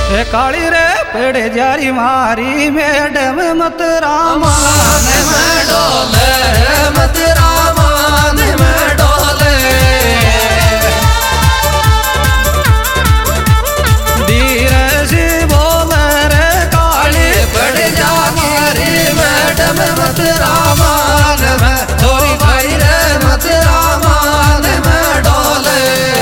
ए काली रे पेड़े जारी मारी मैडम मत रामान में डोले मत रामान में डोले धीरे से बोले रे काली पेड़े जा मारी मैडम मत रामान में थोड़ी भाई रे मत रामान में डोले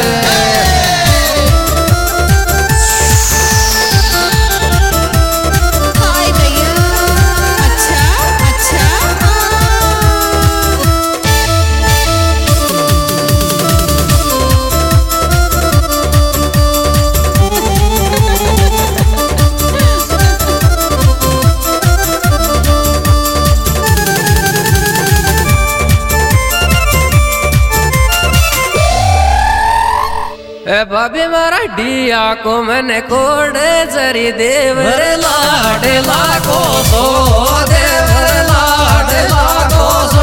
भाभी मारा डिया को मैंने कोड़े जरी देवर लाड लागो सो देवर लाड लागो सो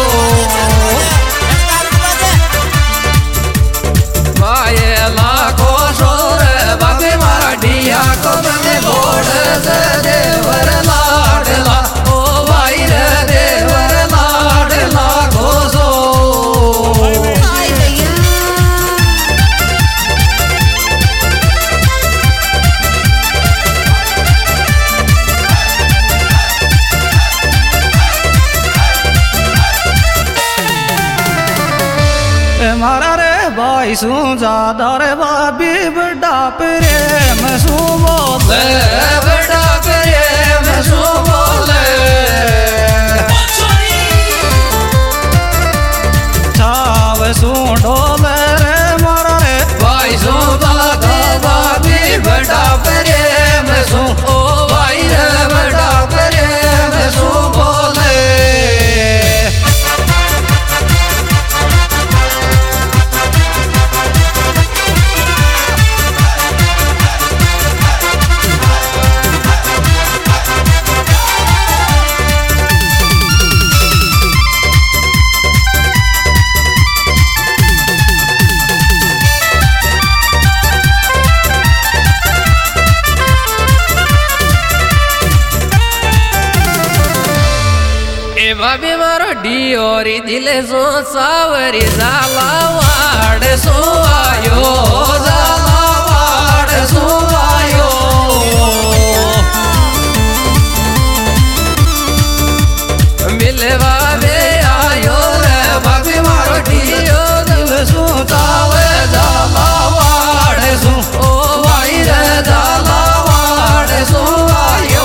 माये लागो सो रे भाभी मारा डिया को मैंने कोड़े जरी देवर लाड लागो भाई रे देवर लाड लागो सो मारा रे भाई सू ज्यादा रे भाभी बड़ा प्रेम सू बोले बड़ा प्रेम सू बोले छाव सू डोले रे मारा रे भाई सू बागा भाभी बड़ा प्रेम सू ओ भाई रे बड़ा प्रेम सू बोले भाभी मारो डियोरी दिले सो सावरी जाला वाड़ सो आयो जाला वाड़ सो आयो मिलवा बे आयो रे भाभी मारो डियो दिले सो सावे जाला वाड़ सो ओ भाई रे जाला वाड़ सो आयो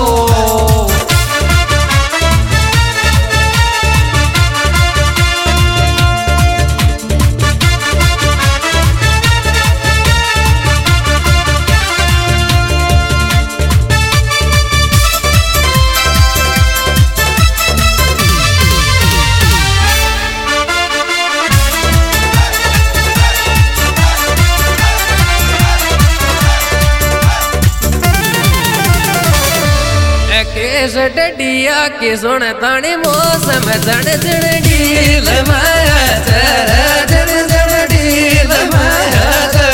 केस डडिया की सुन तानी मौसम जन जन डील माया तेरे जन जन डील माया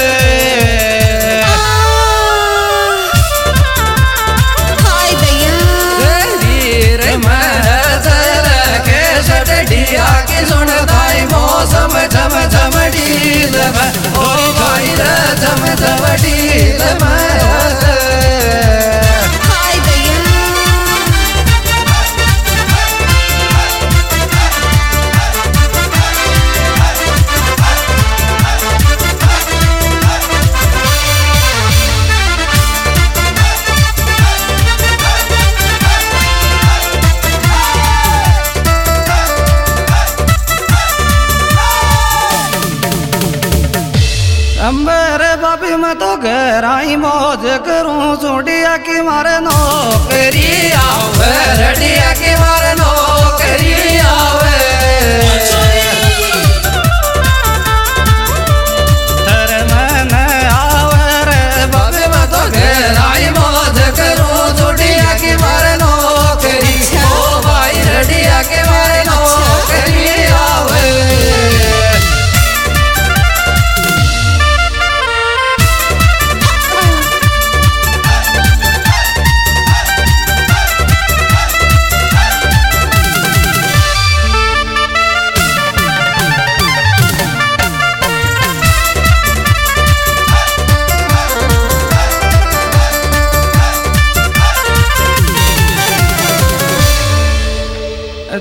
हाय दया रे माया तेरे केस डडिया की सुन तानी मौसम झम झम डील ओ भाई रे झम झम डील माया मेरे भाभी मैं तो गहराई मौज करूं सुडिया की मारे नौकरी आवे रडिया की मारे नौकरी आवे तेरे मन आवे रे भाभी मैं तो गहराई मौज करूं सुडिया की मारे नौकरी ओ भाई रडिया की मारे नौकरी आवे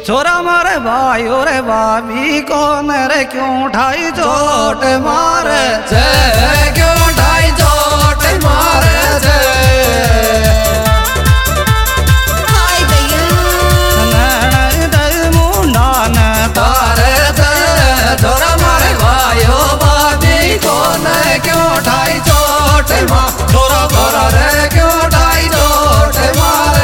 छोरा मारे भाई रे भाभी कौन रे क्यों उठाई चोट मारे क्यों उठाई चोट मारे हाय दैया दल मुंडा न तारे छोरा मारे भाइयों भाभी कौन क्यों उठाई चोट मार छोरा छोरा रे क्यों उठाई चोट मारे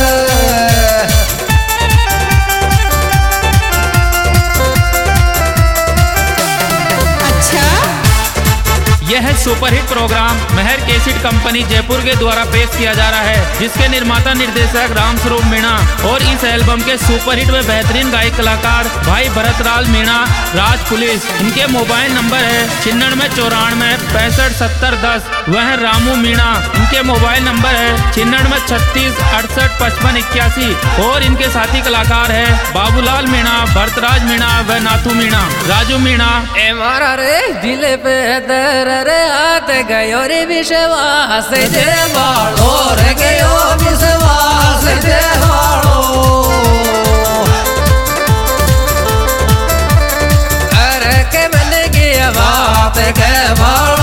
यह superhit programme Mehar cassette company Jaipur के द्वारा पेश किया जा रहा है, जिसके निर्माता निर्देशक रामस्वरूप मीणा और इस एल्बम के सुपरहिट व बेहतरीन गायक कलाकार भाई भरतलाल मीणा राज पुलिस। इनके मोबाइल नंबर है 9694657010। वह रामू मीणा, इनके मोबाइल नंबर है 9636685581। और इनके साथी कलाकार है बाबूलाल मीणा, भरतराज मीणा व नाथू मीणा, राजू मीणा। ए मारा रे दिल पे दर रे हाथ गयो रे विश्वास जे बाड़ो रे गयो विश्वास जे बाड़ो अरे के मन की बात के बाड़ो